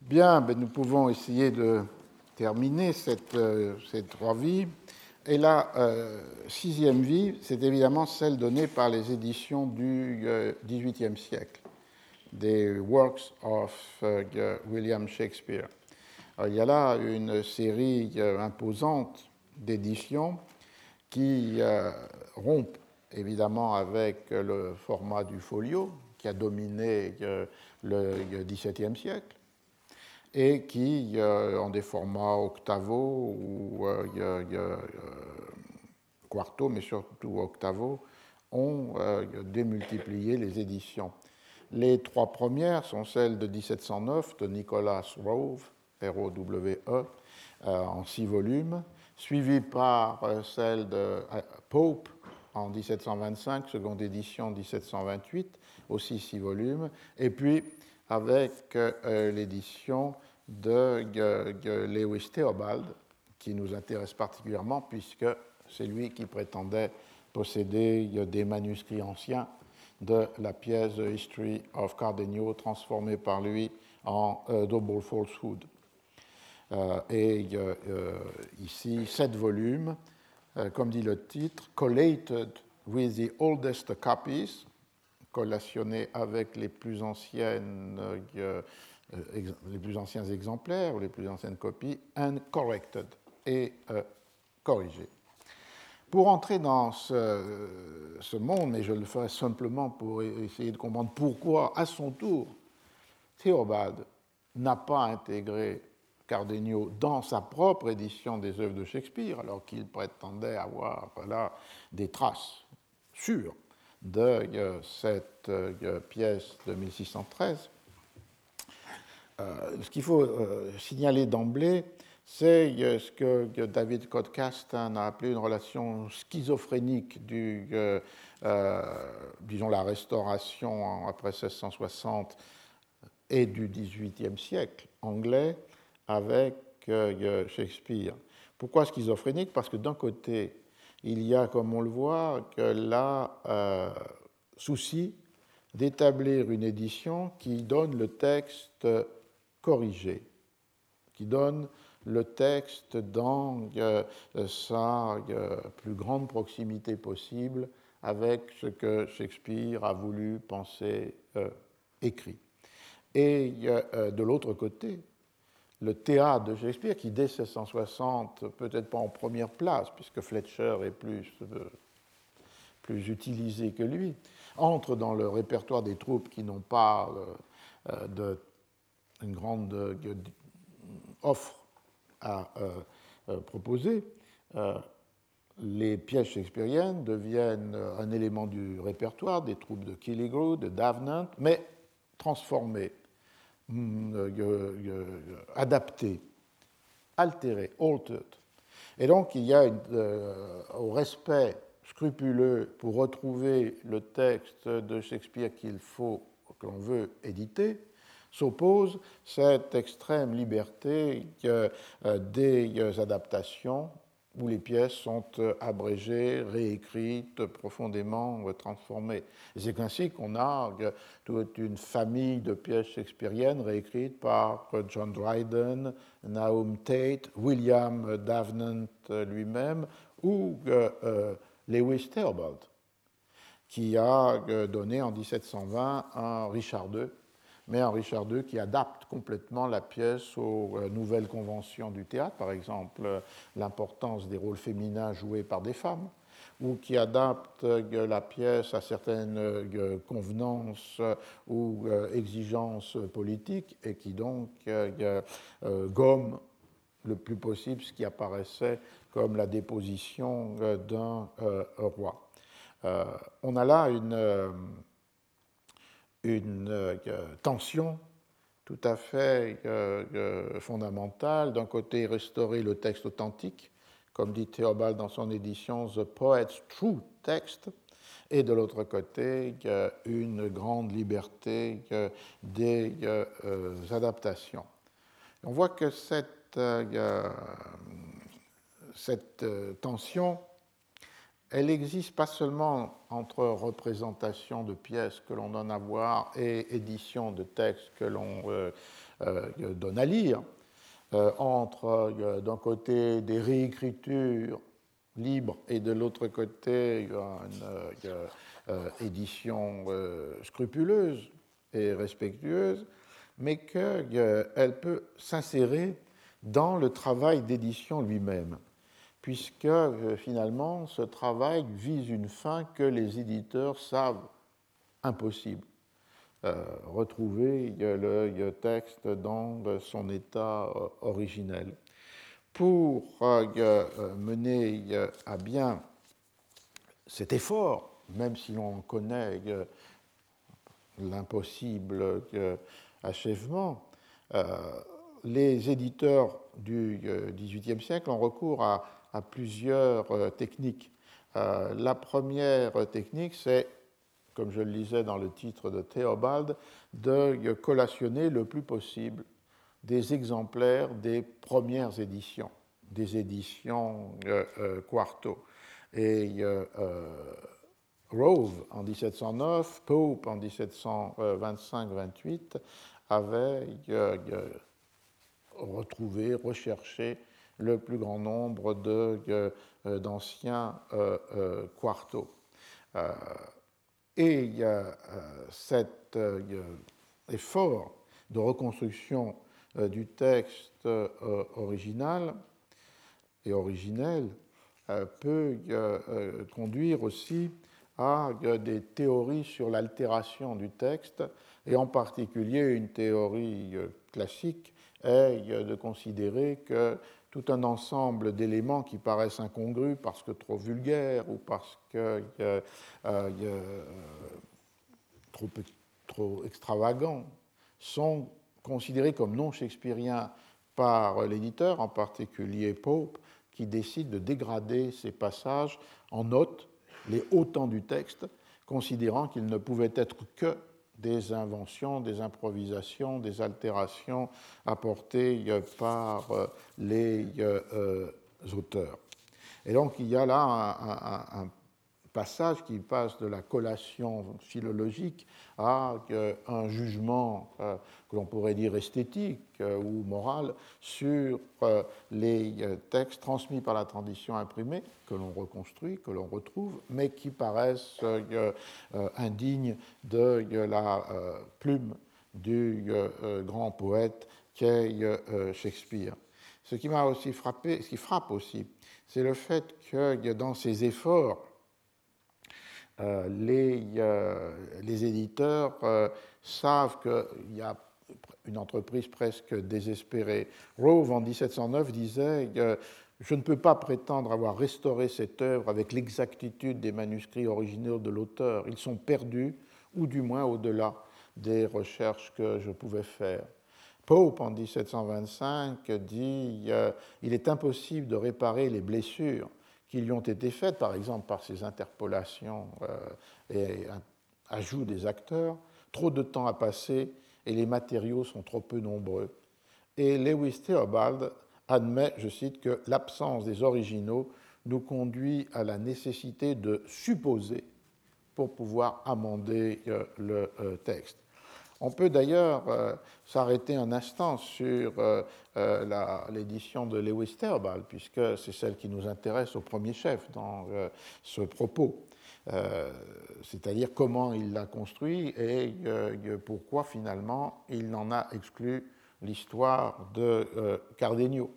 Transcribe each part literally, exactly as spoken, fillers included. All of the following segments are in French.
Bien, ben nous pouvons essayer de terminer cette, euh, ces trois vies. Et la euh, sixième vie, c'est évidemment celle donnée par les éditions du euh, dix-huitième siècle, des Works of euh, William Shakespeare. Alors, il y a là une série euh, imposante d'éditions qui euh, rompent évidemment avec le format du folio qui a dominé euh, le dix-septième siècle et qui, euh, en des formats octavo ou euh, euh, quarto, mais surtout octavo, ont euh, démultiplié les éditions. Les trois premières sont celles de dix-sept cent neuf de Nicholas Rowe, R O W E, euh, en six volumes, suivies par euh, celle de euh, Pope en dix-sept cent vingt-cinq, seconde édition dix-sept cent vingt-huit, aussi six volumes, et puis avec euh, l'édition de euh, Lewis Theobald, qui nous intéresse particulièrement puisque c'est lui qui prétendait posséder des manuscrits anciens de la pièce The History of Cardenio, transformée par lui en euh, Double Falsehood. Euh, et euh, ici, sept volumes, euh, comme dit le titre, collated with the oldest copies, collationnés avec les plus anciennes, euh, ex, les plus anciens exemplaires ou les plus anciennes copies, and corrected, et euh, corrigés. Pour entrer dans ce, ce monde, mais je le ferai simplement pour essayer de comprendre pourquoi, à son tour, Theobald n'a pas intégré Cardenio dans sa propre édition des œuvres de Shakespeare, alors qu'il prétendait avoir là des traces sûres de euh, cette euh, pièce de mille six cent treize. Euh, ce qu'il faut euh, signaler d'emblée, c'est ce que David Codcaston a appelé une relation schizophrénique du, euh, euh, disons, la restauration après seize cent soixante et du dix-huitième siècle anglais avec euh, Shakespeare. Pourquoi schizophrénique? Parce que d'un côté, il y a, comme on le voit, que là, euh, souci d'établir une édition qui donne le texte corrigé, qui donne le texte dans euh, sa euh, plus grande proximité possible avec ce que Shakespeare a voulu penser euh, écrit. Et euh, de l'autre côté, le théâtre de Shakespeare, qui dès seize cent soixante, peut-être pas en première place, puisque Fletcher est plus, euh, plus utilisé que lui, entre dans le répertoire des troupes qui n'ont pas euh, de, une grande euh, offre à euh, euh, proposer, euh, les pièces shakespeariennes deviennent un élément du répertoire des troupes de Killigrew, de Davenant, mais transformées, euh, euh, adaptées, altérées, altered. Et donc il y a une, euh, au respect scrupuleux pour retrouver le texte de Shakespeare qu'il faut, que l'on veut éditer, s'oppose cette extrême liberté que, euh, des adaptations où les pièces sont abrégées, réécrites, profondément transformées. Et c'est ainsi qu'on a toute une famille de pièces shakespeariennes réécrites par John Dryden, Nahum Tate, William Davenant lui-même ou euh, Lewis Theobald, qui a donné en dix-sept cent vingt un Richard deux, mais un Richard deux qui adapte complètement la pièce aux nouvelles conventions du théâtre, par exemple l'importance des rôles féminins joués par des femmes, ou qui adapte la pièce à certaines convenances ou exigences politiques, et qui donc gomme le plus possible ce qui apparaissait comme la déposition d'un roi. On a là une... une euh, tension tout à fait euh, euh, fondamentale. D'un côté, restaurer le texte authentique, comme dit Theobald dans son édition The Poet's True Text, et de l'autre côté, euh, une grande liberté euh, des euh, euh, adaptations. On voit que cette, euh, cette euh, tension, elle n'existe pas seulement entre représentation de pièces que l'on donne à voir et édition de textes que l'on euh, euh, donne à lire, euh, entre euh, d'un côté des réécritures libres et de l'autre côté une euh, euh, édition euh, scrupuleuse et respectueuse, mais qu'elle euh, peut s'insérer dans le travail d'édition lui-même, puisque euh, finalement ce travail vise une fin que les éditeurs savent impossible. Euh, retrouver le, le texte dans son état euh, originel. Pour euh, mener euh, à bien cet effort, même si l'on connaît euh, l'impossible euh, achèvement, euh, les éditeurs du dix-huitième siècle ont recours à, à plusieurs euh, techniques. Euh, la première technique, c'est, comme je le lisais dans le titre de Théobald, de collationner le plus possible des exemplaires des premières éditions, des éditions euh, euh, Quarto. Et euh, euh, Rove en dix-sept cent neuf, Pope en dix-sept cent vingt-cinq vingt-huit avaient euh, euh, retrouvé, recherché le plus grand nombre de, euh, d'anciens euh, euh, Quarto. Euh, et il y a euh, cet euh, effort de reconstruction euh, du texte euh, original et originel euh, peut euh, conduire aussi à euh, des théories sur l'altération du texte, et en particulier une théorie euh, classique est euh, de considérer que tout un ensemble d'éléments qui paraissent incongrus parce que trop vulgaires ou parce que euh, euh, trop, trop extravagants sont considérés comme non shakespeariens par l'éditeur, en particulier Pope, qui décide de dégrader ces passages en notes, les hauts temps du texte, considérant qu'ils ne pouvaient être que des inventions, des improvisations, des altérations apportées par les euh, auteurs. Et donc il y a là un, un, un passage qui passe de la collation philologique à un jugement euh, que l'on pourrait dire esthétique euh, ou moral sur euh, les textes transmis par la tradition imprimée, que l'on reconstruit, que l'on retrouve, mais qui paraissent euh, euh, indignes de euh, la euh, plume du euh, grand poète qu'est euh, Shakespeare. Ce qui m'a aussi frappé, ce qui frappe aussi, c'est le fait que dans ces efforts, Euh, les, euh, les éditeurs euh, savent qu'il y a une entreprise presque désespérée. Rove, en dix-sept cent neuf, disait euh, « Je ne peux pas prétendre avoir restauré cette œuvre avec l'exactitude des manuscrits originaux de l'auteur. Ils sont perdus, ou du moins au-delà des recherches que je pouvais faire. » Pope, en dix-sept cent vingt-cinq, dit euh, « Il est impossible de réparer les blessures qui lui ont été faites, par exemple par ces interpolations euh, et ajouts des acteurs. Trop de temps a passé et les matériaux sont trop peu nombreux. » Et Lewis Theobald admet, je cite, que l'absence des originaux nous conduit à la nécessité de supposer pour pouvoir amender euh, le euh, texte. On peut d'ailleurs euh, s'arrêter un instant sur euh, euh, la, l'édition de Lewis Theobald, puisque c'est celle qui nous intéresse au premier chef dans euh, ce propos, euh, c'est-à-dire comment il l'a construit et euh, pourquoi finalement il n'en a exclu l'histoire de euh, Cardenio.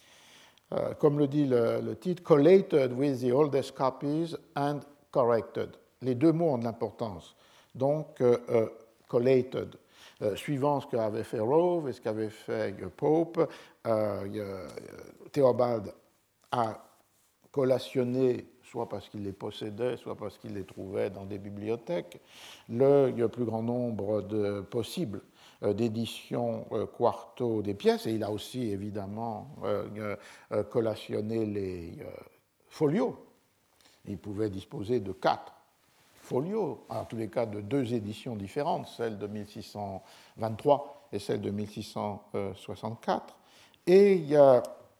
Euh, comme le dit le, le titre, collated with the oldest copies and corrected. Les deux mots ont de l'importance. Donc, euh, euh, collated, euh, suivant ce qu'avait fait Rove et ce qu'avait fait Pope, euh, Théobald a collationné, soit parce qu'il les possédait, soit parce qu'il les trouvait dans des bibliothèques, le, le plus grand nombre de possibles euh, d'éditions euh, quarto des pièces, et il a aussi évidemment euh, euh, collationné les euh, folios. Il pouvait disposer de quatre folios, en tous les cas de deux éditions différentes, celle de mille six cent vingt-trois et celle de mille six cent soixante-quatre. Et il a,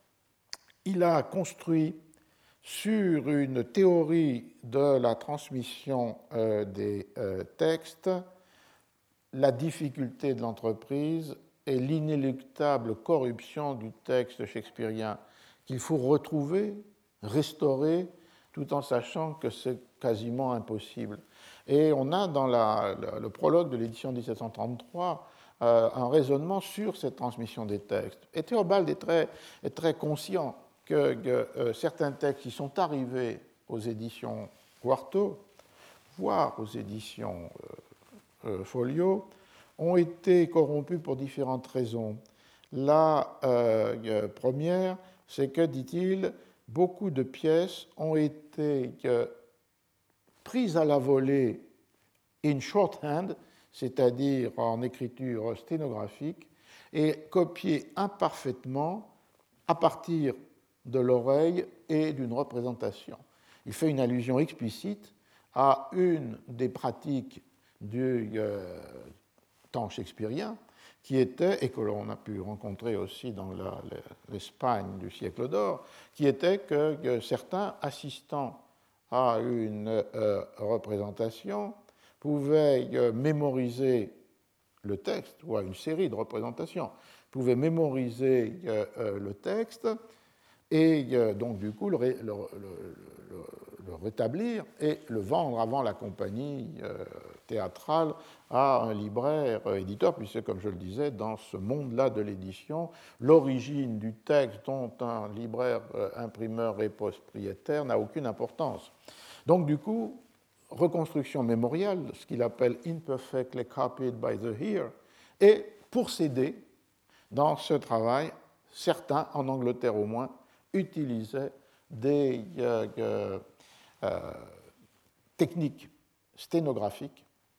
il a construit sur une théorie de la transmission euh, des euh, textes la difficulté de l'entreprise et l'inéluctable corruption du texte shakespearien qu'il faut retrouver, restaurer, tout en sachant que c'est quasiment impossible. Et on a dans la, le, le prologue de l'édition mille sept cent trente-trois euh, un raisonnement sur cette transmission des textes. Et Théobald est très, est très conscient que, que euh, certains textes qui sont arrivés aux éditions Quarto, voire aux éditions euh, euh, Folio, ont été corrompus pour différentes raisons. La euh, première, c'est que, dit-il, beaucoup de pièces ont été euh, prises à la volée in shorthand, c'est-à-dire en écriture sténographique, et copiées imparfaitement à partir de l'oreille et d'une représentation. Il fait une allusion explicite à une des pratiques du euh, temps shakespearien, qui était, et que l'on a pu rencontrer aussi dans la, l'Espagne du siècle d'or, qui était que, que certains assistants à une euh, représentation pouvaient euh, mémoriser le texte, ou à une série de représentations, pouvaient mémoriser euh, euh, le texte, et euh, donc du coup le, le, le, le, le rétablir et le vendre avant la compagnie euh, théâtrale à un libraire euh, éditeur, puisque comme je le disais, dans ce monde-là de l'édition, l'origine du texte dont un libraire euh, imprimeur est propriétaire n'a aucune importance. Donc du coup, reconstruction mémoriale, ce qu'il appelle imperfectly copied by the hearer, et pour s'aider dans ce travail, certains, en Angleterre au moins, utilisaient des euh, euh, euh, techniques sténographiques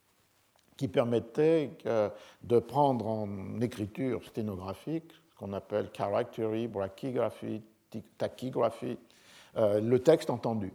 qui permettaient euh, de prendre en écriture sténographique, ce qu'on appelle charactery, brachygraphy, tachygraphy, euh, le texte entendu.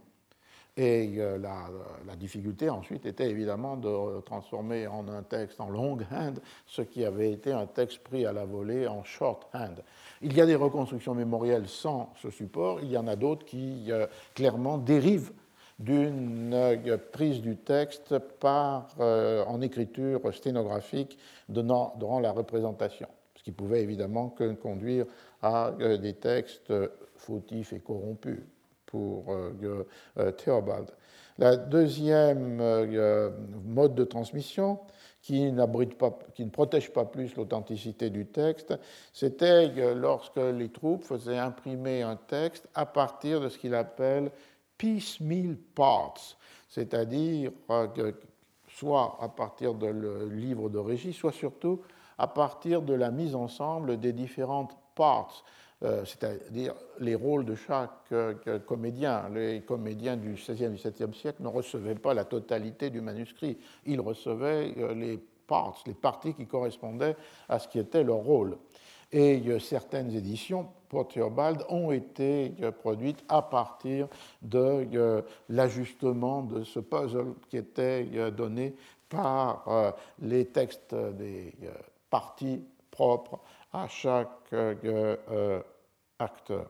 Et euh, la, la difficulté ensuite était évidemment de transformer en un texte en longhand ce qui avait été un texte pris à la volée en shorthand. Il y a des reconstructions mémorielles sans ce support, il y en a d'autres qui euh, clairement dérivent d'une euh, prise du texte par, euh, en écriture sténographique donnant, durant la représentation, ce qui pouvait évidemment que conduire à euh, des textes fautifs et corrompus pour euh, euh, Théobald. La deuxième euh, mode de transmission, qui, pas, qui ne protège pas plus l'authenticité du texte, c'était euh, lorsque les troupes faisaient imprimer un texte à partir de ce qu'il appelle piecemeal parts, c'est-à-dire euh, que, soit à partir de le livre de régie, soit surtout à partir de la mise ensemble des différentes parts, euh, c'est-à-dire les rôles de chaque euh, comédien. Les comédiens du seizième et du dix-septième siècle ne recevaient pas la totalité du manuscrit, ils recevaient euh, les parts, les parties qui correspondaient à ce qui était leur rôle. Et euh, certaines éditions pour Théobald ont été euh, produites à partir de euh, l'ajustement de ce puzzle qui était euh, donné par euh, les textes des euh, parties propres à chaque euh, euh, acteur.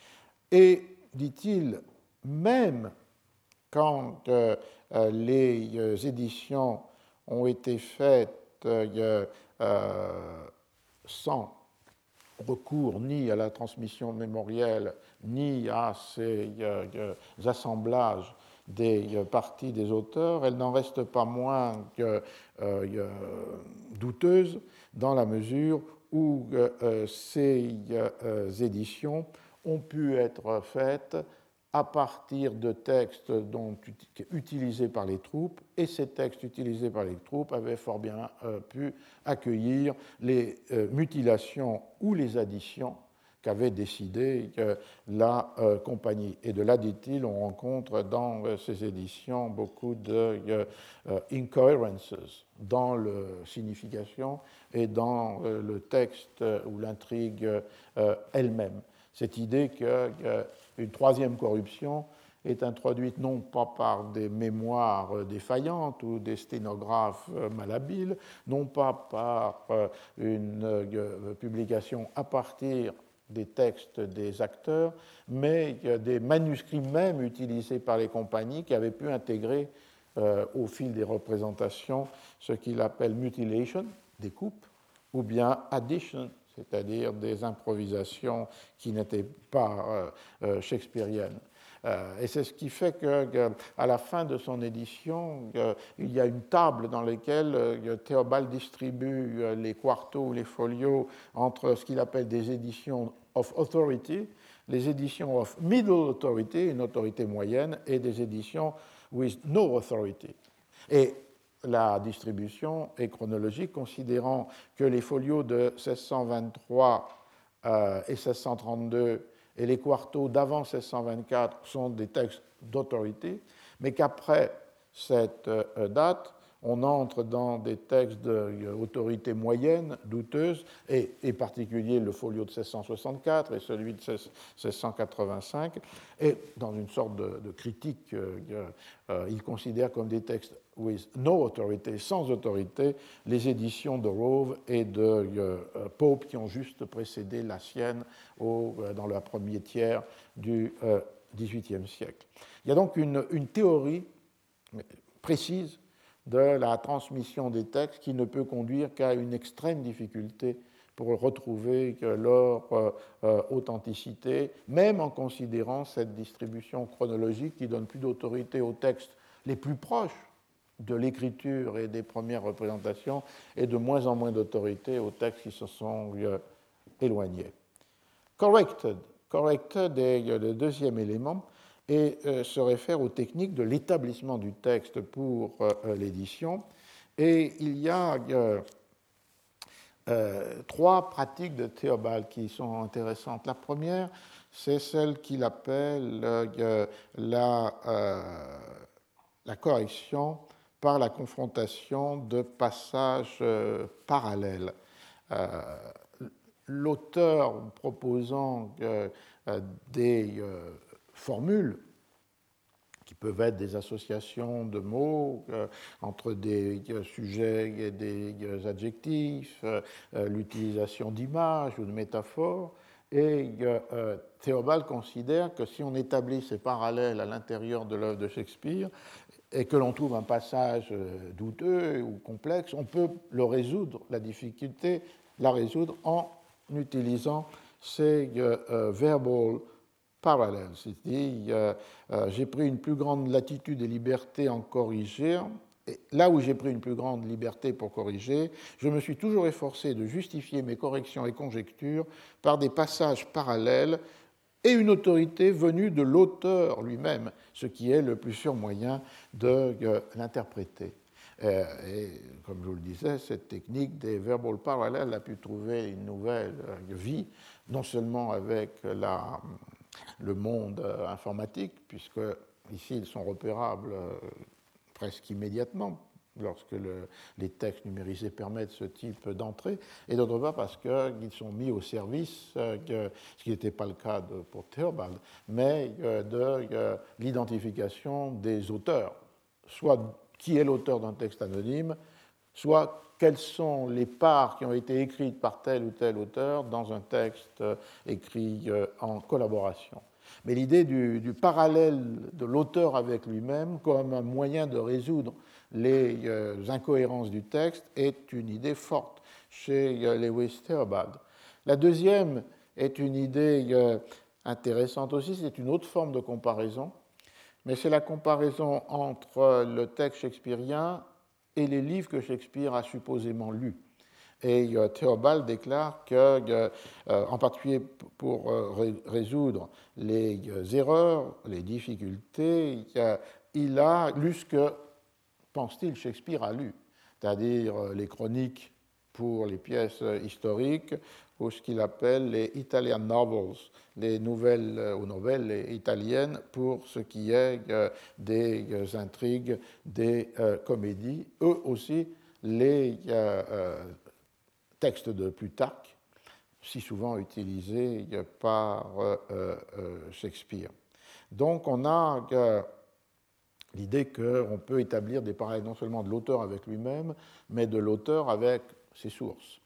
Et, dit-il, même quand euh, les euh, éditions ont été faites euh, euh, sans recours ni à la transmission mémorielle, ni à ces euh, euh, assemblages des euh, parties des auteurs, elles n'en restent pas moins que, euh, douteuses dans la mesure où euh, ces euh, éditions ont pu être faites à partir de textes dont, utilisés par les troupes, et ces textes utilisés par les troupes avaient fort bien euh, pu accueillir les euh, mutilations ou les additions qu'avait décidé euh, la euh, compagnie. Et de là, dit-il, on rencontre dans euh, ces éditions beaucoup de euh, incoherences dans la signification et dans euh, le texte ou l'intrigue euh, elle-même. Cette idée qu'une troisième corruption est introduite non pas par des mémoires défaillantes ou des sténographes malhabiles, non pas par une publication à partir des textes des acteurs, mais des manuscrits même utilisés par les compagnies qui avaient pu intégrer euh, au fil des représentations ce qu'il appelle mutilation, des coupes, ou bien addition, c'est-à-dire des improvisations qui n'étaient pas euh, euh, shakespeariennes. Euh, et c'est ce qui fait qu'à la fin de son édition, euh, il y a une table dans laquelle euh, Théobald distribue euh, les quartos ou les folios entre ce qu'il appelle des éditions of authority, les éditions of middle authority, une autorité moyenne, et des éditions with no authority. Et la distribution est chronologique, considérant que les folios de seize cent vingt-trois euh, et seize cent trente-deux et les quartos d'avant seize cent vingt-quatre sont des textes d'autorité, mais qu'après cette euh, date, on entre dans des textes d'autorité moyenne, douteuse, et en particulier le folio de seize cent soixante-quatre et celui de seize cent quatre-vingt-cinq, et dans une sorte de, de critique, euh, euh, il considère comme des textes with no autorité, sans autorité, les éditions de Rove et de euh, Pope qui ont juste précédé la sienne au, euh, dans le premier tiers du euh, dix-huitième siècle. Il y a donc une, une théorie précise de la transmission des textes qui ne peut conduire qu'à une extrême difficulté pour retrouver leur euh, euh, authenticité, même en considérant cette distribution chronologique qui donne plus d'autorité aux textes les plus proches de l'écriture et des premières représentations et de moins en moins d'autorité aux textes qui se sont euh, éloignés. Corrected. Corrected est le deuxième élément et euh, se réfère aux techniques de l'établissement du texte pour euh, l'édition. Et il y a euh, euh, trois pratiques de Théobald qui sont intéressantes. La première, c'est celle qu'il appelle euh, la, euh, la correction par la confrontation de passages euh, parallèles. Euh, L'auteur proposant euh, des euh, formules qui peuvent être des associations de mots euh, entre des euh, sujets et des euh, adjectifs, euh, l'utilisation d'images ou de métaphores. Et euh, Théobald considère que si on établit ces parallèles à l'intérieur de l'œuvre de Shakespeare et que l'on trouve un passage douteux ou complexe, on peut le résoudre, la difficulté, la résoudre en utilisant ces euh, verbal parallèles. C'est-à-dire, euh, euh, j'ai pris une plus grande latitude et liberté en corriger. Et là où j'ai pris une plus grande liberté pour corriger, je me suis toujours efforcé de justifier mes corrections et conjectures par des passages parallèles et une autorité venue de l'auteur lui-même, ce qui est le plus sûr moyen de euh, l'interpréter. Euh, et comme je vous le disais, cette technique des verbal parallèles a pu trouver une nouvelle euh, vie, non seulement avec la, le monde euh, informatique, puisque ici ils sont repérables euh, presque immédiatement lorsque le, les textes numérisés permettent ce type d'entrée, et d'autre part parce qu'ils sont mis au service, euh, que, ce qui n'était pas le cas de, pour Théobald, mais euh, de euh, l'identification des auteurs, soit qui est l'auteur d'un texte anonyme, soit quelles sont les parts qui ont été écrites par tel ou tel auteur dans un texte écrit en collaboration. Mais l'idée du, du parallèle de l'auteur avec lui-même comme un moyen de résoudre les euh, incohérences du texte est une idée forte chez euh, Lewis Theobald. La deuxième est une idée euh, intéressante aussi, c'est une autre forme de comparaison, mais c'est la comparaison entre le texte shakespearien et les livres que Shakespeare a supposément lus. Et euh, Théobald déclare que, euh, en particulier pour euh, ré- résoudre les euh, erreurs, les difficultés, euh, il a lu ce que, pense-t-il, Shakespeare a lu, c'est-à-dire euh, les chroniques pour les pièces historiques, ou ce qu'il appelle les Italian novels, les nouvelles euh, ou nouvelles italiennes pour ce qui est euh, des euh, intrigues, des euh, comédies, eux aussi les euh, euh, textes de Plutarque, si souvent utilisés par euh, euh, Shakespeare. Donc on a euh, l'idée qu'on peut établir des parallèles non seulement de l'auteur avec lui-même, mais de l'auteur avec ses sources.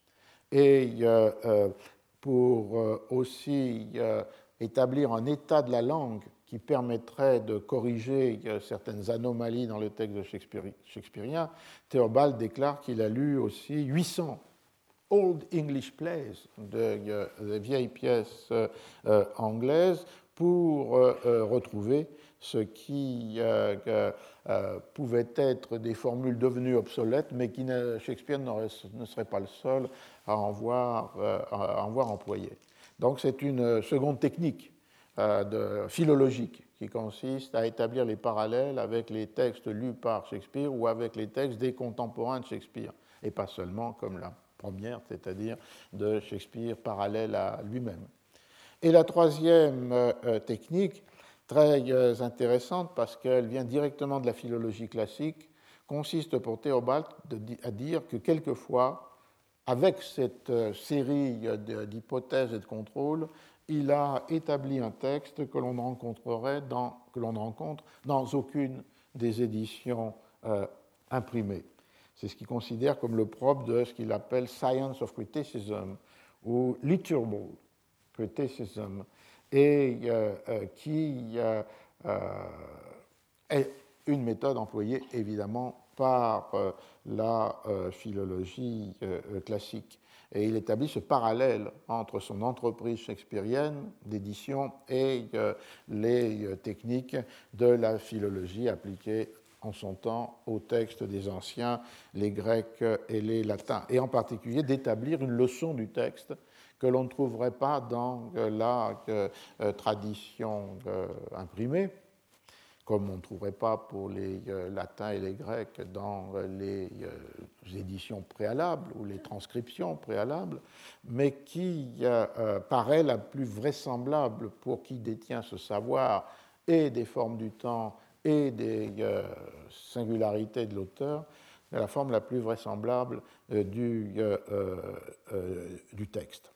Et euh, euh, pour euh, aussi euh, établir un état de la langue qui permettrait de corriger euh, certaines anomalies dans le texte de Shakespeare, shakespearien, Théobald déclare qu'il a lu aussi huit cents Old English Plays, de, de, de vieilles pièces euh, anglaises, pour euh, retrouver ce qui euh, euh, pouvait être des formules devenues obsolètes, mais qui ne, Shakespeare ne serait pas le seul à en voir, euh, à en voir employé. Donc c'est une seconde technique euh, de, philologique qui consiste à établir les parallèles avec les textes lus par Shakespeare ou avec les textes des contemporains de Shakespeare, et pas seulement comme la première, c'est-à-dire de Shakespeare parallèle à lui-même. Et la troisième euh, technique, très euh, intéressante parce qu'elle vient directement de la philologie classique, consiste pour Théobald à dire que quelquefois, avec cette euh, série d'hypothèses et de contrôles, il a établi un texte que l'on ne rencontrerait dans, que l'on ne rencontre dans aucune des éditions euh, imprimées. C'est ce qu'il considère comme le propre de ce qu'il appelle Science of Criticism ou Literable Criticism, et euh, euh, qui euh, euh, est une méthode employée évidemment par euh, la euh, philologie euh, classique. Et il établit ce parallèle entre son entreprise shakespearienne d'édition et euh, les euh, techniques de la philologie appliquée en son temps aux textes des anciens, les grecs et les latins, et en particulier d'établir une leçon du texte que l'on ne trouverait pas dans la euh, tradition euh, imprimée, comme on ne trouverait pas pour les euh, latins et les grecs dans euh, les euh, éditions préalables ou les transcriptions préalables, mais qui euh, euh, paraît la plus vraisemblable pour qui détient ce savoir et des formes du temps et des euh, singularités de l'auteur, la forme la plus vraisemblable euh, du, euh, euh, du texte.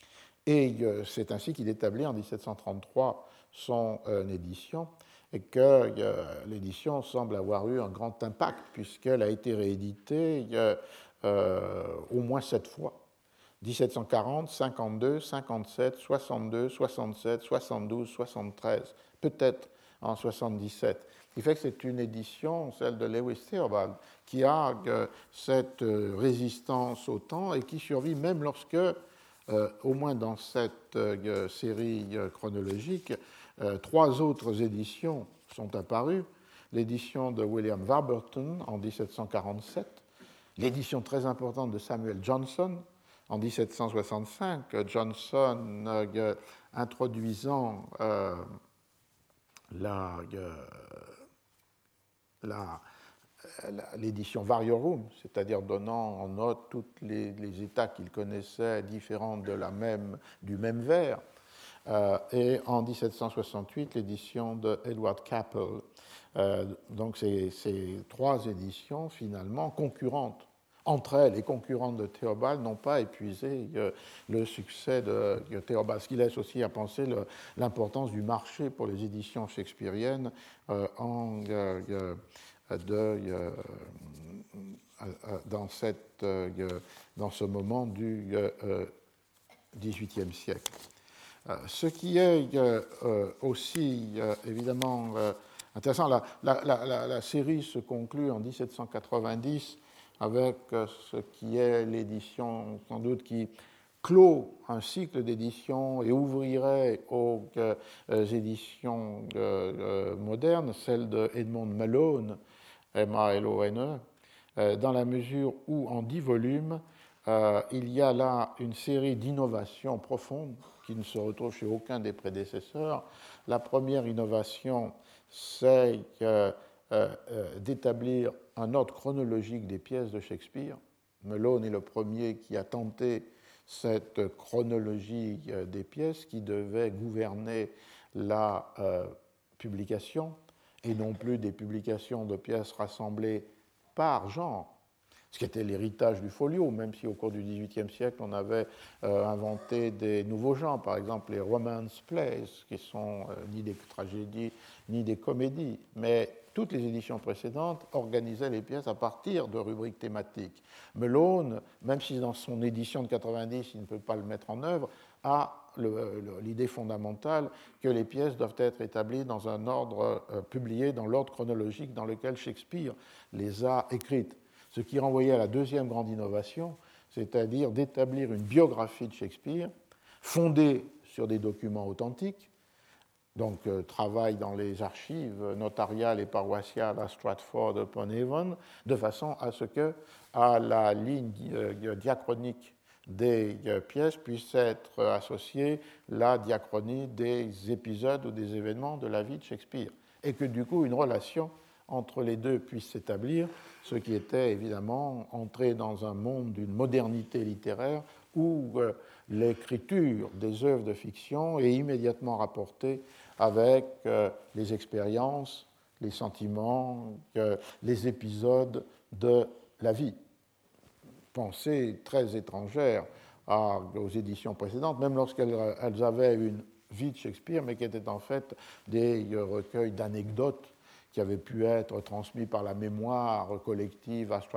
Et euh, c'est ainsi qu'il établit en dix-sept cent trente-trois son euh, édition, et que euh, l'édition semble avoir eu un grand impact, puisqu'elle a été rééditée euh, euh, au moins sept fois. dix-sept cent quarante, cinquante-deux, cinquante-sept, soixante-deux, soixante-sept, soixante-douze, soixante-treize, peut-être en soixante-dix-sept. Ce qui fait que c'est une édition, celle de Lewis Theobald, qui a euh, cette euh, résistance au temps et qui survit même lorsque, euh, au moins dans cette euh, série euh, chronologique, euh, trois autres éditions sont apparues. L'édition de William Warburton en dix-sept cent quarante-sept, l'édition très importante de Samuel Johnson en dix-sept cent soixante-cinq, Johnson euh, introduisant euh, la, euh, la, l'édition Variorum, c'est-à-dire donnant en note tous les, les états qu'il connaissait différents de la même, du même vers, euh, et en dix-sept cent soixante-huit, l'édition de Edward Capel. Euh, donc ces, ces trois éditions, finalement, concurrentes entre elles et concurrentes de Théobald, n'ont pas épuisé euh, le succès de, de Théobald, ce qui laisse aussi à penser le, l'importance du marché pour les éditions shakespeariennes euh, en, euh, de, euh, dans, cette, euh, dans ce moment du euh, dix-huitième siècle. Euh, ce qui est euh, aussi euh, évidemment euh, intéressant, la, la, la, la série se conclut en dix-sept cent quatre-vingt-dix avec ce qui est l'édition, sans doute, qui clôt un cycle d'édition et ouvrirait aux euh, éditions euh, modernes, celle de Edmond Malone, M A L O N E, euh, dans la mesure où, en dix volumes, euh, il y a là une série d'innovations profondes qui ne se retrouvent chez aucun des prédécesseurs. La première innovation, c'est que Euh, euh, d'établir un ordre chronologique des pièces de Shakespeare. Malone est le premier qui a tenté cette chronologie euh, des pièces qui devait gouverner la euh, publication et non plus des publications de pièces rassemblées par genre, ce qui était l'héritage du folio, même si au cours du dix-huitième siècle, on avait euh, inventé des nouveaux genres, par exemple les romance plays, qui sont euh, ni des tragédies ni des comédies, mais toutes les éditions précédentes organisaient les pièces à partir de rubriques thématiques. Malone, même si dans son édition de quatre-vingt-dix, il ne peut pas le mettre en œuvre, a le, le, l'idée fondamentale que les pièces doivent être établies dans un ordre euh, publié, dans l'ordre chronologique dans lequel Shakespeare les a écrites. Ce qui renvoyait à la deuxième grande innovation, c'est-à-dire d'établir une biographie de Shakespeare fondée sur des documents authentiques, donc euh, travail dans les archives notariales et paroissiales à Stratford-upon-Avon, de façon à ce que, à la ligne euh, diachronique des euh, pièces puisse être associée la diachronie des épisodes ou des événements de la vie de Shakespeare, et que du coup une relation entre les deux puisse s'établir, ce qui était évidemment entrer dans un monde d'une modernité littéraire où euh, l'écriture des œuvres de fiction est immédiatement rapportée avec euh, les expériences, les sentiments, euh, les épisodes de la vie. Pensée très étrangère à, aux éditions précédentes, même lorsqu'elles elles avaient une vie de Shakespeare, mais qui étaient en fait des recueils d'anecdotes qui avaient pu être transmis par la mémoire collective à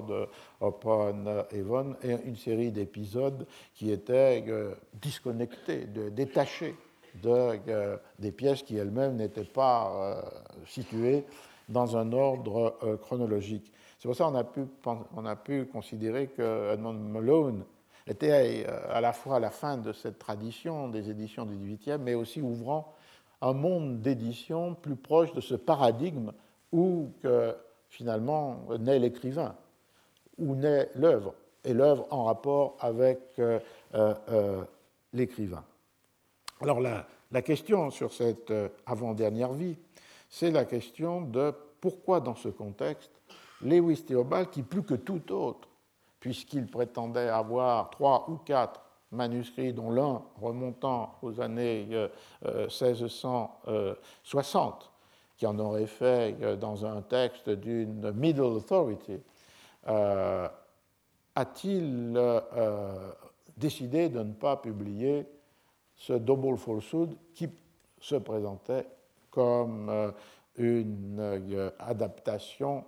Stratford-upon-Avon, et une série d'épisodes qui étaient euh, disconnectés, de, détachés de, euh, des pièces qui elles-mêmes n'étaient pas euh, situées dans un ordre euh, chronologique. C'est pour ça qu'on a pu, on a pu considérer que Edmund Malone était à la fois à la fin de cette tradition des éditions du dix-huitième, mais aussi ouvrant un monde d'édition plus proche de ce paradigme où que, finalement naît l'écrivain, où naît l'œuvre, et l'œuvre en rapport avec euh, euh, l'écrivain. Alors la, la question sur cette euh, avant-dernière vie, c'est la question de pourquoi dans ce contexte, Lewis Theobald, qui plus que tout autre, puisqu'il prétendait avoir trois ou quatre manuscrits, dont l'un remontant aux années euh, seize cent soixante, qui en aurait fait euh, dans un texte d'une Middle Authority, euh, a-t-il euh, décidé de ne pas publier ce Double Falsehood qui se présentait comme euh, une euh, adaptation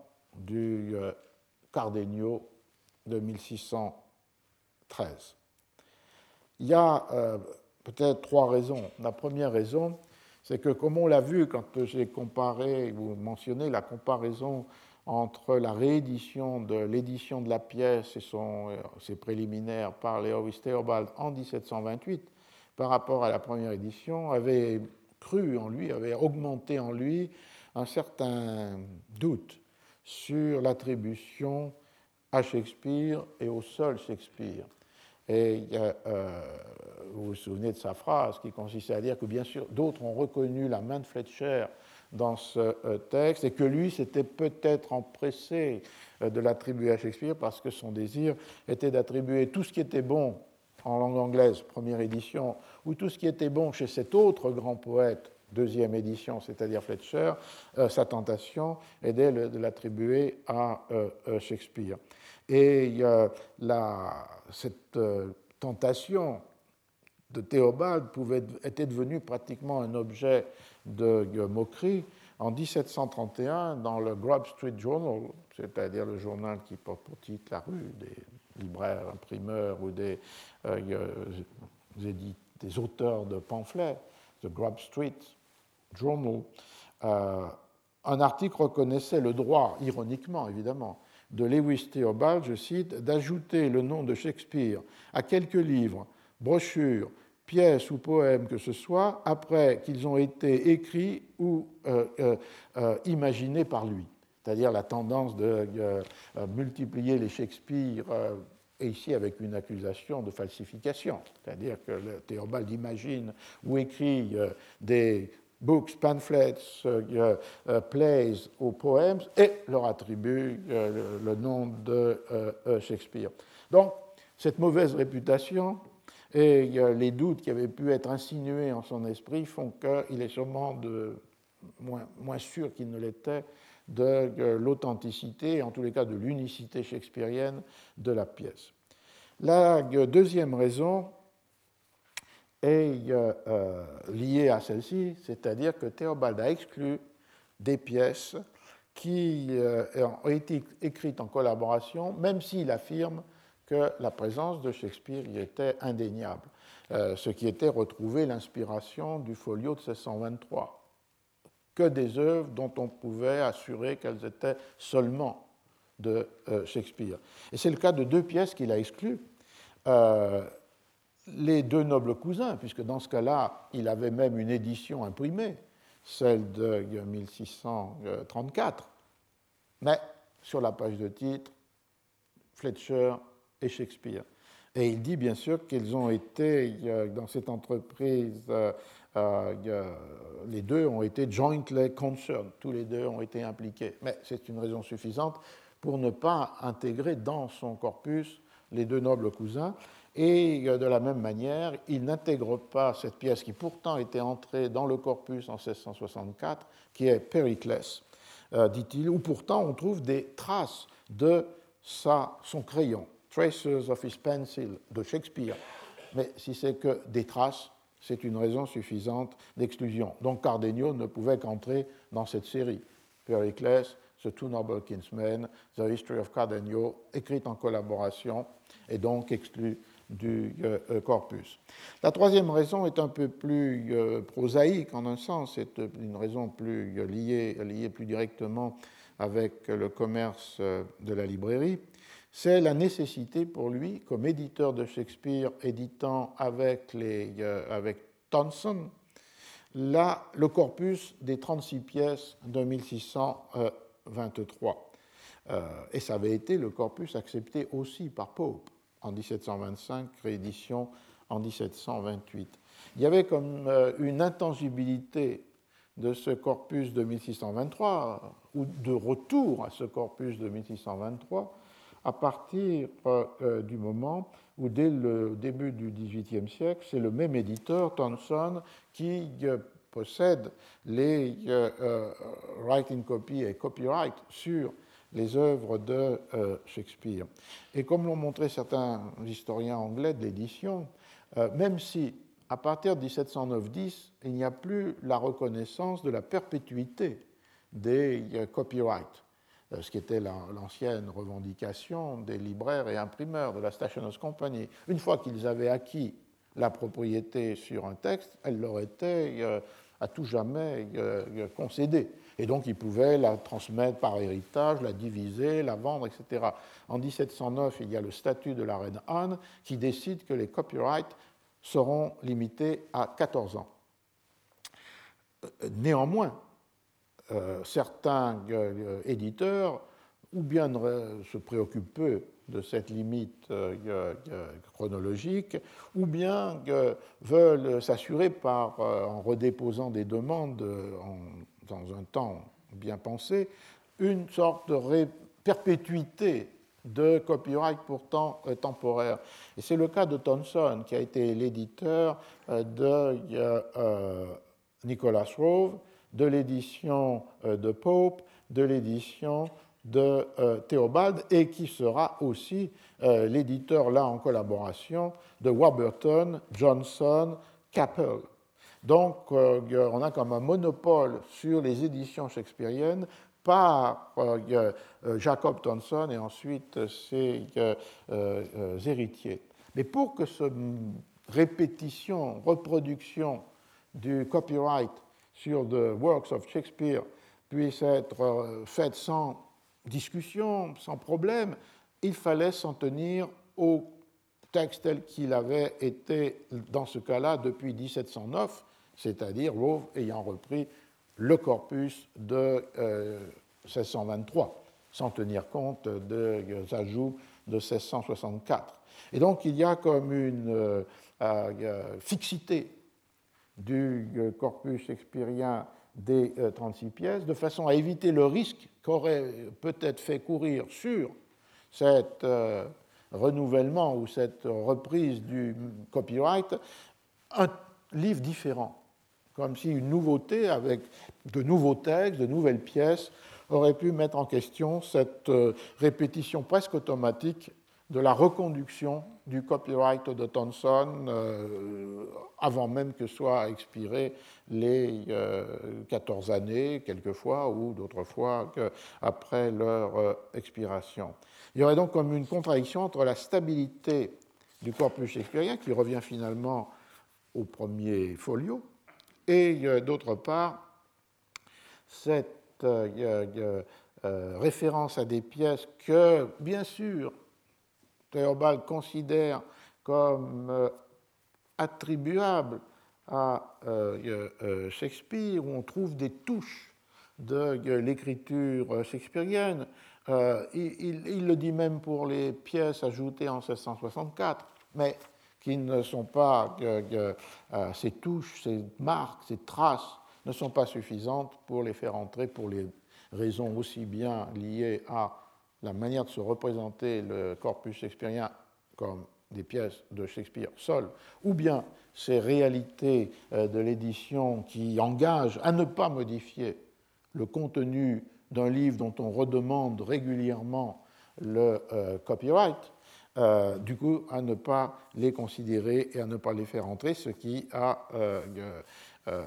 du euh, Cardenio de mille six cent treize. Il y a euh, peut-être trois raisons. La première raison, c'est que, comme on l'a vu quand j'ai comparé ou mentionné la comparaison entre la réédition de l'édition de la pièce et son, euh, ses préliminaires par Lewis Theobald en dix-sept cent vingt-huit par rapport à la première édition, avait cru en lui, avait augmenté en lui un certain doute sur l'attribution à Shakespeare et au seul Shakespeare. Et euh, vous vous souvenez de sa phrase qui consistait à dire que bien sûr d'autres ont reconnu la main de Fletcher dans ce euh, texte et que lui s'était peut-être empressé euh, de l'attribuer à Shakespeare parce que son désir était d'attribuer tout ce qui était bon en langue anglaise, première édition, ou tout ce qui était bon chez cet autre grand poète, deuxième édition, c'est-à-dire Fletcher, euh, sa tentation était de l'attribuer à euh, Shakespeare. Et euh, la, cette euh, tentation de Théobald pouvait, était devenue pratiquement un objet de, de moquerie en dix-sept cent trente et un dans le Grub Street Journal, c'est-à-dire le journal qui porte pour titre la rue des libraires, imprimeurs ou des, euh, des, des auteurs de pamphlets, The Grub Street Journal. Euh, un article reconnaissait le droit, ironiquement évidemment, de Lewis Theobald, je cite, d'ajouter le nom de Shakespeare à quelques livres, brochures, pièces ou poèmes que ce soit, après qu'ils ont été écrits ou euh, euh, euh, imaginés par lui. C'est-à-dire la tendance de euh, multiplier les Shakespeare, euh, et ici avec une accusation de falsification. C'est-à-dire que le Theobald imagine ou écrit euh, des books, pamphlets, euh, euh, plays ou poèmes et leur attribue euh, le, le nom de euh, Shakespeare. Donc, cette mauvaise réputation et euh, les doutes qui avaient pu être insinués en son esprit font qu'il est sûrement de, moins, moins sûr qu'il ne l'était de, de l'authenticité, en tous les cas de l'unicité shakespearienne de la pièce. La deuxième raison est euh, euh, liée à celle-ci, c'est-à-dire que Theobald a exclu des pièces qui euh, ont été écrites en collaboration, même s'il affirme que la présence de Shakespeare y était indéniable, euh, ce qui était retrouver l'inspiration du folio de seize cent vingt-trois, que des œuvres dont on pouvait assurer qu'elles étaient seulement de euh, Shakespeare. Et c'est le cas de deux pièces qu'il a exclues. Euh, les deux nobles cousins, puisque dans ce cas-là, il avait même une édition imprimée, celle de mille six cent trente-quatre, mais sur la page de titre, Fletcher et Shakespeare. Et il dit bien sûr qu'ils ont été, dans cette entreprise, euh, euh, les deux ont été jointly concerned, tous les deux ont été impliqués. Mais c'est une raison suffisante pour ne pas intégrer dans son corpus les deux nobles cousins. Et de la même manière, il n'intègre pas cette pièce qui pourtant était entrée dans le corpus en seize cent soixante-quatre, qui est Périclès, euh, dit-il, où pourtant on trouve des traces de sa, son crayon, Traces of his pencil, de Shakespeare. Mais si c'est que des traces, c'est une raison suffisante d'exclusion. Donc Cardenio ne pouvait qu'entrer dans cette série. Périclès, The Two Noble Kinsmen, The History of Cardenio, écrite en collaboration et donc exclue du euh, corpus. La troisième raison est un peu plus euh, prosaïque en un sens, c'est une raison plus euh, liée, liée plus directement avec le commerce euh, de la librairie. C'est la nécessité pour lui, comme éditeur de Shakespeare, éditant avec, les, euh, avec Tonson, là, le corpus des trente-six pièces de mille six cent vingt-trois. Euh, et ça avait été le corpus accepté aussi par Pope en dix-sept cent vingt-cinq, réédition en dix-sept cent vingt-huit. Il y avait comme euh, une intangibilité de ce corpus de mille six cent vingt-trois, ou de retour à ce corpus de mille six cent vingt-trois, à partir euh, du moment où, dès le début du dix-huitième siècle, c'est le même éditeur, Tonson, qui euh, possède les euh, euh, writing copy et copyright sur les œuvres de euh, Shakespeare. Et comme l'ont montré certains historiens anglais de l'édition, euh, même si, à partir de dix-sept cent neuf dix, il n'y a plus la reconnaissance de la perpétuité des euh, copyrights, euh, ce qui était la, l'ancienne revendication des libraires et imprimeurs de la Stationers' Company. Une fois qu'ils avaient acquis la propriété sur un texte, elle leur était euh, à tout jamais euh, concédée. Et donc, ils pouvaient la transmettre par héritage, la diviser, la vendre, et cetera. En dix-sept cent neuf, il y a le statut de la reine Anne qui décide que les copyrights seront limités à quatorze ans. Néanmoins, euh, certains euh, éditeurs, ou bien euh, se préoccupent peu de cette limite euh, euh, chronologique, ou bien euh, veulent s'assurer par, euh, en redéposant des demandes euh, en, dans un temps bien pensé, une sorte de ré- perpétuité de copyright pourtant euh, temporaire. Et c'est le cas de Tonson, qui a été l'éditeur euh, de euh, Nicholas Rove, de l'édition euh, de Pope, de l'édition de euh, Théobald, et qui sera aussi euh, l'éditeur, là en collaboration, de Warburton, Johnson, Capel. Donc, euh, on a comme un monopole sur les éditions shakespeariennes par euh, Jacob Tonson et ensuite ses euh, euh, héritiers. Mais pour que cette répétition, reproduction du copyright sur the works of Shakespeare puisse être faite sans discussion, sans problème, il fallait s'en tenir au texte tel qu'il avait été, dans ce cas-là, depuis dix-sept cent neuf, c'est-à-dire Rove ayant repris le corpus de euh, seize cent vingt-trois, sans tenir compte des ajouts de seize cent soixante-quatre. Et donc, il y a comme une euh, euh, fixité du corpus shakespearien des euh, trente-six pièces, de façon à éviter le risque qu'aurait peut-être fait courir sur cet euh, renouvellement ou cette reprise du copyright un livre différent, comme si une nouveauté avec de nouveaux textes, de nouvelles pièces aurait pu mettre en question cette euh, répétition presque automatique de la reconduction du copyright de Tonson euh, avant même que soient expirées les euh, quatorze années, quelquefois, ou d'autres fois après leur euh, expiration. Il y aurait donc comme une contradiction entre la stabilité du corpus shakespearien, qui revient finalement au premier folio, et euh, d'autre part, cette euh, euh, référence à des pièces que, bien sûr, Théobald considère comme euh, attribuables à euh, euh, Shakespeare, où on trouve des touches de euh, l'écriture shakespearienne. Euh, il, il, il le dit même pour les pièces ajoutées en seize cent soixante-quatre, mais qui ne sont pas, euh, euh, ces touches, ces marques, ces traces ne sont pas suffisantes pour les faire entrer pour les raisons aussi bien liées à la manière de se représenter le corpus shakespearien comme des pièces de Shakespeare seul, ou bien ces réalités de l'édition qui engagent à ne pas modifier le contenu d'un livre dont on redemande régulièrement le euh, copyright, euh, du coup à ne pas les considérer et à ne pas les faire entrer, ce qui a euh, euh,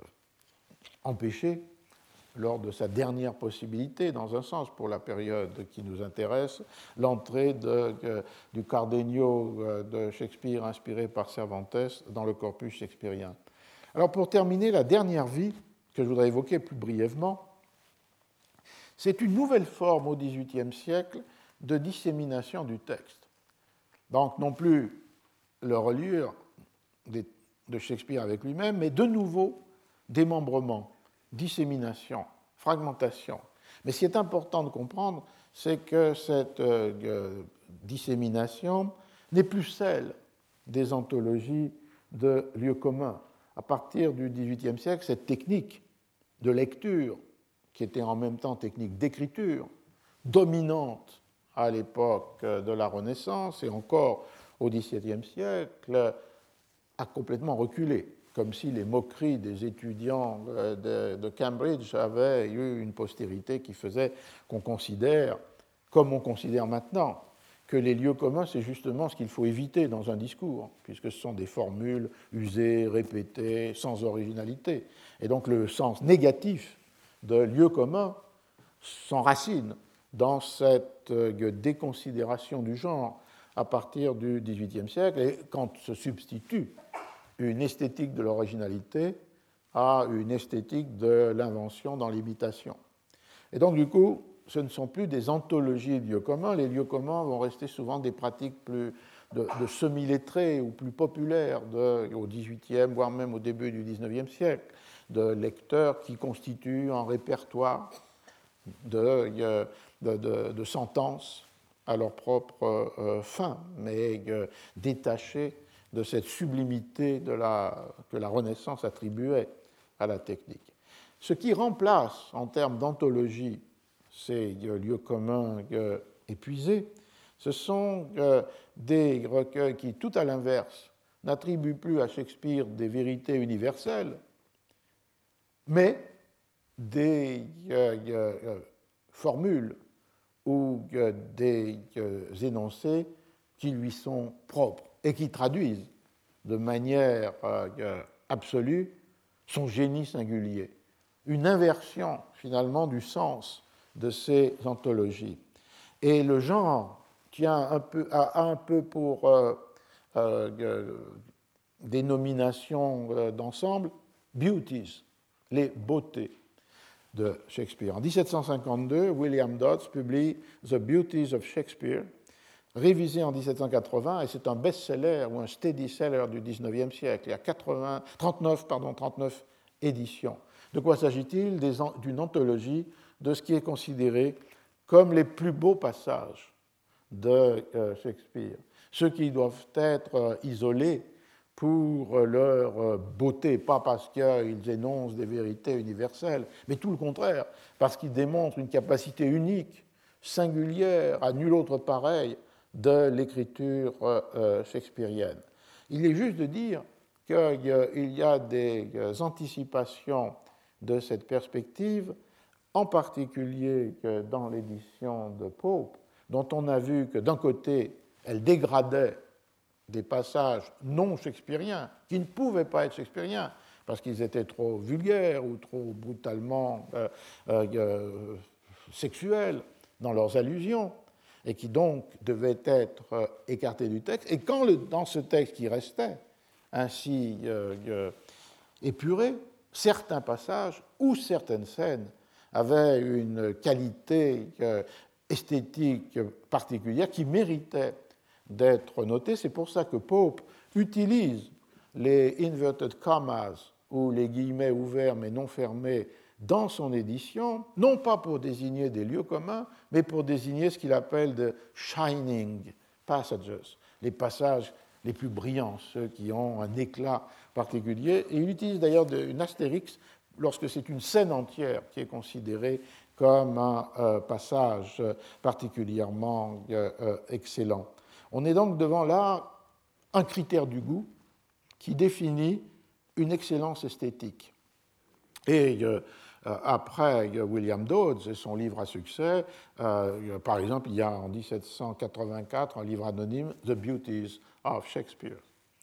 empêché, lors de sa dernière possibilité, dans un sens, pour la période qui nous intéresse, l'entrée de, de, du Cardenio de Shakespeare inspiré par Cervantes dans le corpus shakespearien. Alors, pour terminer, la dernière vie que je voudrais évoquer plus brièvement, c'est une nouvelle forme au dix-huitième siècle de dissémination du texte. Donc, non plus le reliure de Shakespeare avec lui-même, mais de nouveau démembrement, dissémination, fragmentation. Mais ce qui est important de comprendre, c'est que cette euh, dissémination n'est plus celle des anthologies de lieux communs. À partir du dix-huitième siècle, cette technique de lecture, qui était en même temps technique d'écriture, dominante à l'époque de la Renaissance et encore au dix-septième siècle, a complètement reculé, comme si les moqueries des étudiants de, de Cambridge avaient eu une postérité qui faisait qu'on considère, comme on considère maintenant, que les lieux communs, c'est justement ce qu'il faut éviter dans un discours, puisque ce sont des formules usées, répétées, sans originalité. Et donc le sens négatif de lieux communs s'enracine dans cette déconsidération du genre à partir du dix-huitième siècle, et quand se substitue une esthétique de l'originalité à une esthétique de l'invention dans l'imitation. Et donc, du coup, ce ne sont plus des anthologies de lieux communs. Les lieux communs vont rester souvent des pratiques plus de, de semi-lettrés ou plus populaires de, au dix-huitième, voire même au début du dix-neuvième siècle, de lecteurs qui constituent un répertoire de, de, de, de sentences à leur propre euh, fin, mais euh, détachées de cette sublimité de la, que la Renaissance attribuait à la technique. Ce qui remplace, en termes d'anthologie, ces lieux communs épuisés, ce sont des recueils qui, tout à l'inverse, n'attribuent plus à Shakespeare des vérités universelles, mais des formules ou des énoncés qui lui sont propres et qui traduisent de manière euh, absolue son génie singulier. Une inversion, finalement, du sens de ces anthologies. Et le genre tient un peu, a un peu pour euh, euh, dénomination euh, d'ensemble beauties, les beautés de Shakespeare. En dix-sept cent cinquante-deux, William Dodds publie The Beauties of Shakespeare, révisé en dix-sept cent quatre-vingts, et c'est un best-seller ou un steady-seller du dix-neuvième siècle. Il y a quatre-vingts, trente-neuf, pardon, trente-neuf éditions. De quoi s'agit-il? D'une anthologie de ce qui est considéré comme les plus beaux passages de euh, Shakespeare, ceux qui doivent être euh, isolés pour leur euh, beauté, pas parce qu'ils énoncent des vérités universelles, mais tout le contraire, parce qu'ils démontrent une capacité unique, singulière, à nul autre pareil, de l'écriture euh, shakespearienne. Il est juste de dire qu'il y a des anticipations de cette perspective, en particulier dans l'édition de Pope, dont on a vu que d'un côté, elle dégradait des passages non shakespeariens, qui ne pouvaient pas être shakespeariens, parce qu'ils étaient trop vulgaires ou trop brutalement euh, euh, sexuels dans leurs allusions, et qui donc devaient être écartés du texte. Et quand le, dans ce texte qui restait ainsi euh, euh, épuré, certains passages ou certaines scènes avait une qualité esthétique particulière qui méritait d'être notée. C'est pour ça que Pope utilise les inverted commas ou les guillemets ouverts mais non fermés dans son édition, non pas pour désigner des lieux communs, mais pour désigner ce qu'il appelle de shining passages, les passages les plus brillants, ceux qui ont un éclat particulier. Et il utilise d'ailleurs une astérix lorsque c'est une scène entière qui est considérée comme un euh, passage particulièrement euh, euh, excellent. On est donc devant là un critère du goût qui définit une excellence esthétique. Et euh, après William Dodds et son livre à succès, euh, par exemple, il y a en dix-sept cent quatre-vingt-quatre un livre anonyme, The Beauties of Shakespeare.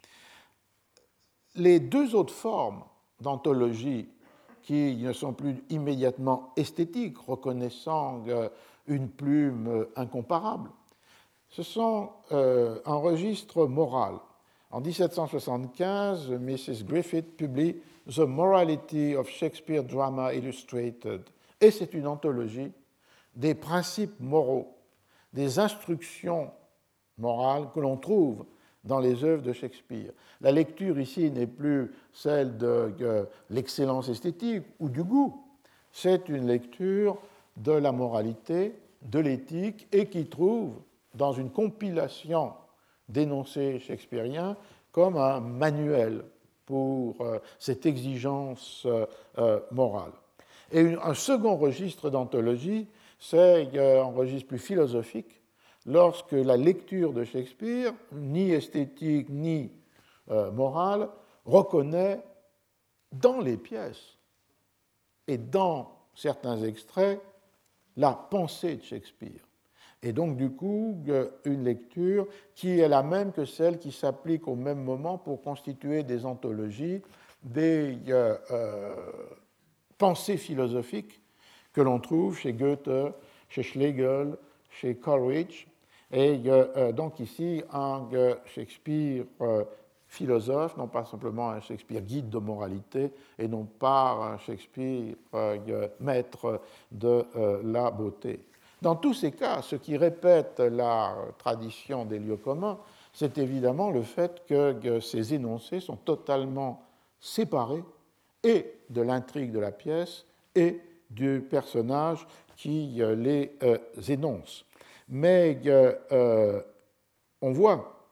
Les deux autres formes d'anthologie qui ne sont plus immédiatement esthétiques, reconnaissant une plume incomparable, ce sont euh, un registre moral. En dix-sept cent soixante-quinze, Missus Griffith publie The Morality of Shakespeare Drama Illustrated, et c'est une anthologie des principes moraux, des instructions morales que l'on trouve dans les œuvres de Shakespeare. La lecture ici n'est plus celle de, de l'excellence esthétique ou du goût, c'est une lecture de la moralité, de l'éthique, et qui trouve dans une compilation d'énoncés shakespeariens comme un manuel pour euh, cette exigence euh, morale. Et une, un second registre d'anthologie, c'est euh, un registre plus philosophique, lorsque la lecture de Shakespeare, ni esthétique ni euh, morale, reconnaît dans les pièces et dans certains extraits la pensée de Shakespeare. Et donc, du coup, une lecture qui est la même que celle qui s'applique au même moment pour constituer des anthologies, des euh, euh, pensées philosophiques que l'on trouve chez Goethe, chez Schlegel, chez Coleridge. Et euh, donc ici, un euh, Shakespeare euh, philosophe, non pas simplement un Shakespeare guide de moralité, et non pas un Shakespeare euh, maître de euh, la beauté. Dans tous ces cas, ce qui répète la tradition des lieux communs, c'est évidemment le fait que ces énoncés sont totalement séparés et de l'intrigue de la pièce et du personnage qui les énonce. Mais euh, on voit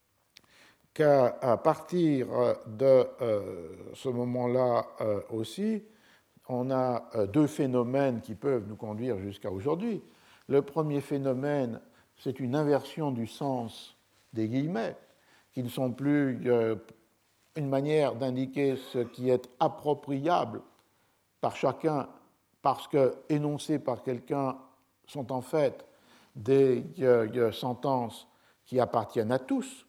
qu'à partir de euh, ce moment-là euh, aussi, on a deux phénomènes qui peuvent nous conduire jusqu'à aujourd'hui. Le premier phénomène, c'est une inversion du sens des guillemets, qui ne sont plus euh, une manière d'indiquer ce qui est appropriable par chacun, parce que énoncés par quelqu'un sont en fait des euh, sentences qui appartiennent à tous,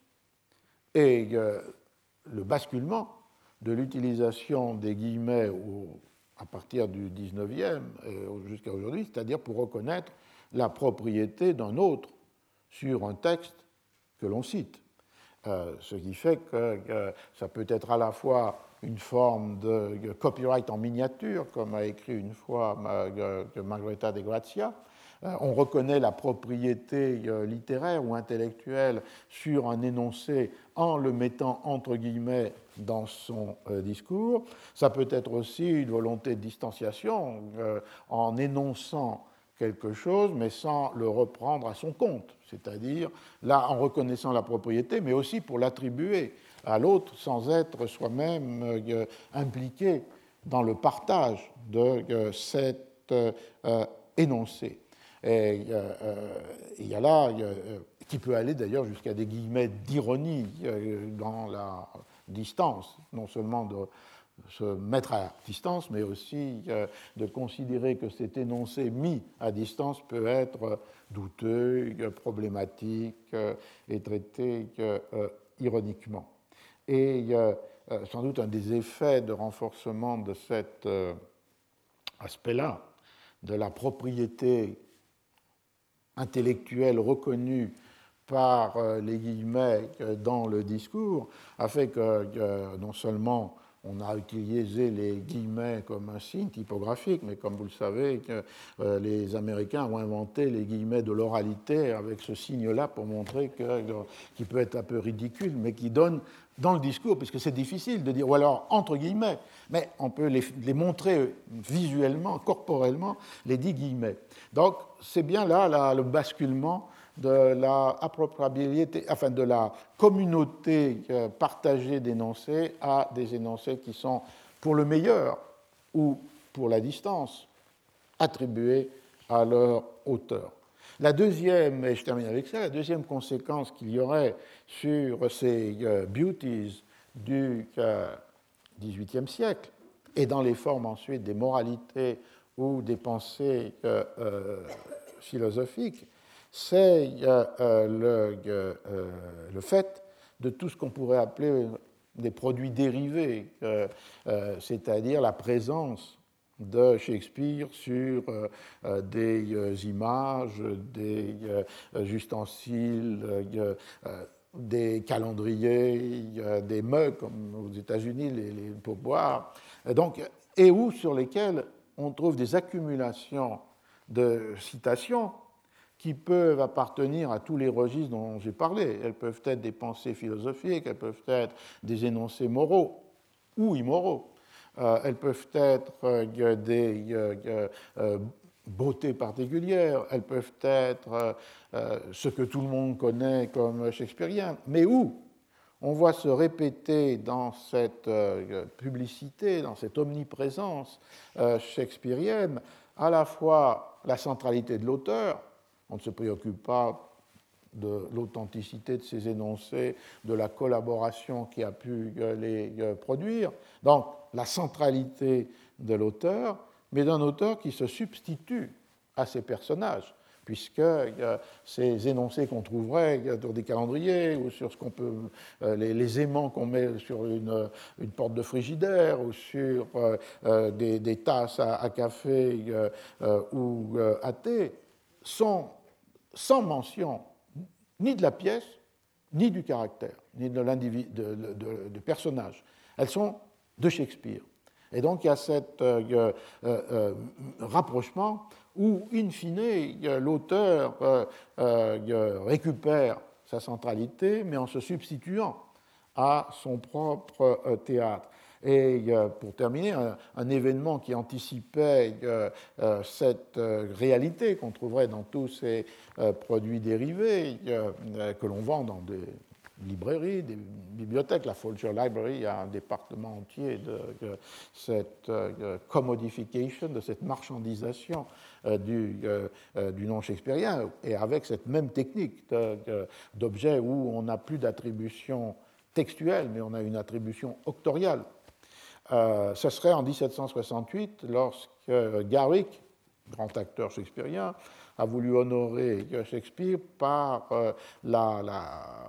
et euh, le basculement de l'utilisation des guillemets au, à partir du dix-neuvième jusqu'à aujourd'hui, c'est-à-dire pour reconnaître la propriété d'un autre sur un texte que l'on cite. Euh, ce qui fait que, que ça peut être à la fois une forme de copyright en miniature, comme a écrit une fois Margherita de Grazia. Euh, on reconnaît la propriété euh, littéraire ou intellectuelle sur un énoncé en le mettant entre guillemets dans son euh, discours. Ça peut être aussi une volonté de distanciation euh, en énonçant quelque chose, mais sans le reprendre à son compte, c'est-à-dire là en reconnaissant la propriété, mais aussi pour l'attribuer à l'autre sans être soi-même euh, impliqué dans le partage de euh, cet euh, énoncé. Et euh, euh, il y a là, euh, qui peut aller d'ailleurs jusqu'à des guillemets d'ironie euh, dans la distance, non seulement de se mettre à distance, mais aussi euh, de considérer que cet énoncé mis à distance peut être douteux, problématique euh, et traité euh, ironiquement. Et euh, sans doute un des effets de renforcement de cet euh, aspect-là, de la propriété intellectuelle reconnue par euh, les guillemets euh, dans le discours, a fait que euh, non seulement On a utilisé les guillemets comme un signe typographique, mais comme vous le savez, que, euh, les Américains ont inventé les guillemets de l'oralité avec ce signe-là pour montrer que, euh, qu'il peut être un peu ridicule, mais qui donne dans le discours, puisque c'est difficile de dire, ou alors entre guillemets, mais on peut les, les montrer visuellement, corporellement, les dix guillemets. Donc c'est bien là, là le basculement de la appropriabilité, enfin de la communauté partagée d'énoncés à des énoncés qui sont pour le meilleur ou pour la distance attribués à leur auteur. La deuxième, et je termine avec ça, la deuxième conséquence qu'il y aurait sur ces uh, beauties du dix-huitième siècle et dans les formes ensuite des moralités ou des pensées uh, uh, philosophiques, c'est euh, euh, le, euh, le fait de tout ce qu'on pourrait appeler des produits dérivés, euh, euh, c'est-à-dire la présence de Shakespeare sur euh, euh, des euh, images, des euh, ustensiles, euh, euh, des calendriers, euh, des mugs, comme aux États-Unis, les, les pourboires, donc, et où sur lesquels on trouve des accumulations de citations qui peuvent appartenir à tous les registres dont j'ai parlé. Elles peuvent être des pensées philosophiques, elles peuvent être des énoncés moraux ou immoraux, euh, elles peuvent être euh, des euh, euh, beautés particulières, elles peuvent être euh, ce que tout le monde connaît comme shakespearien, mais où on voit se répéter dans cette euh, publicité, dans cette omniprésence euh, shakespearienne, à la fois la centralité de l'auteur. On ne se préoccupe pas de l'authenticité de ces énoncés, de la collaboration qui a pu les produire. Donc, la centralité de l'auteur, mais d'un auteur qui se substitue à ces personnages, puisque ces énoncés qu'on trouverait sur des calendriers ou sur ce qu'on peut, les, les aimants qu'on met sur une, une porte de frigidaire ou sur euh, des, des tasses à, à café euh, ou à thé, sont sans mention ni de la pièce, ni du caractère, ni de l'individu, de, de, de, de personnage. Elles sont de Shakespeare. Et donc il y a cet euh, euh, rapprochement où, in fine, l'auteur euh, euh, récupère sa centralité, mais en se substituant à son propre euh, théâtre. Et euh, pour terminer, un, un événement qui anticipait euh, euh, cette euh, réalité qu'on trouverait dans tous ces euh, produits dérivés euh, que l'on vend dans des librairies, des bibliothèques. La Folger Library a un département entier de, de cette euh, commodification, de cette marchandisation euh, du, euh, du nom shakespearien, et avec cette même technique d'objets où on n'a plus d'attribution textuelle, mais on a une attribution octoriale. Euh, ce serait en dix-sept cent soixante-huit, lorsque Garrick, grand acteur shakespearien, a voulu honorer Shakespeare par euh, la, la,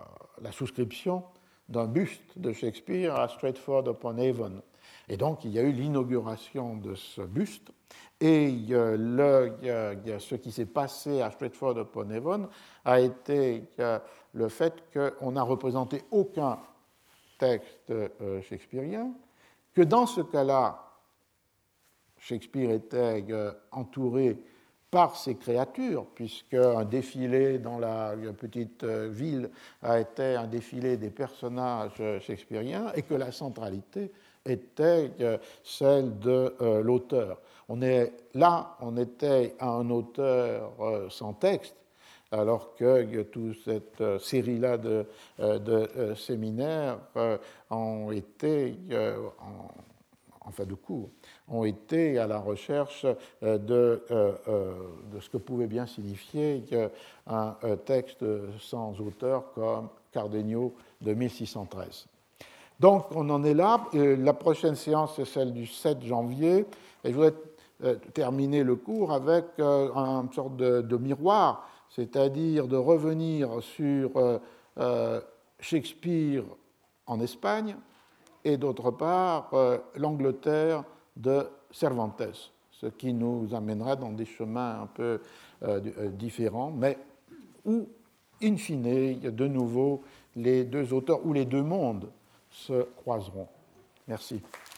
la souscription d'un buste de Shakespeare à Stratford-upon-Avon. Et donc, il y a eu l'inauguration de ce buste, et euh, le, euh, ce qui s'est passé à Stratford-upon-Avon a été euh, le fait qu'on n'a représenté aucun texte euh, shakespearien, que dans ce cas-là, Shakespeare était euh, entouré par ses créatures, puisqu'un défilé dans la petite ville a été un défilé des personnages shakespeariens, et que la centralité était euh, celle de euh, l'auteur. On est, là, on était à un auteur euh, sans texte, alors que toute cette série-là de, de séminaires ont été, en, enfin de cours, ont été à la recherche de, de ce que pouvait bien signifier un texte sans auteur comme Cardenio de mille six cent treize. Donc on en est là. La prochaine séance, c'est celle du sept janvier, et je voudrais terminer le cours avec une sorte de, de miroir, c'est-à-dire de revenir sur euh, euh, Shakespeare en Espagne et d'autre part euh, l'Angleterre de Cervantes, ce qui nous amènera dans des chemins un peu euh, différents, mais où, in fine, de nouveau, les deux auteurs ou les deux mondes se croiseront. Merci.